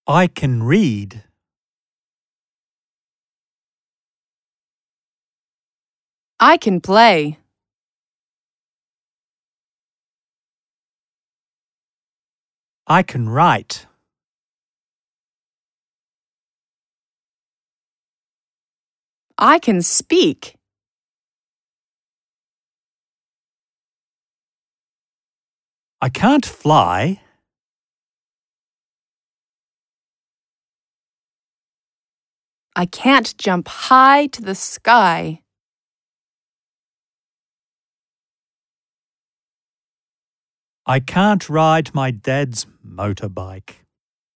I can read. I can play. I can write. I can speak. I can't fly. I can't jump high to the sky. I can't ride my dad's motorbike.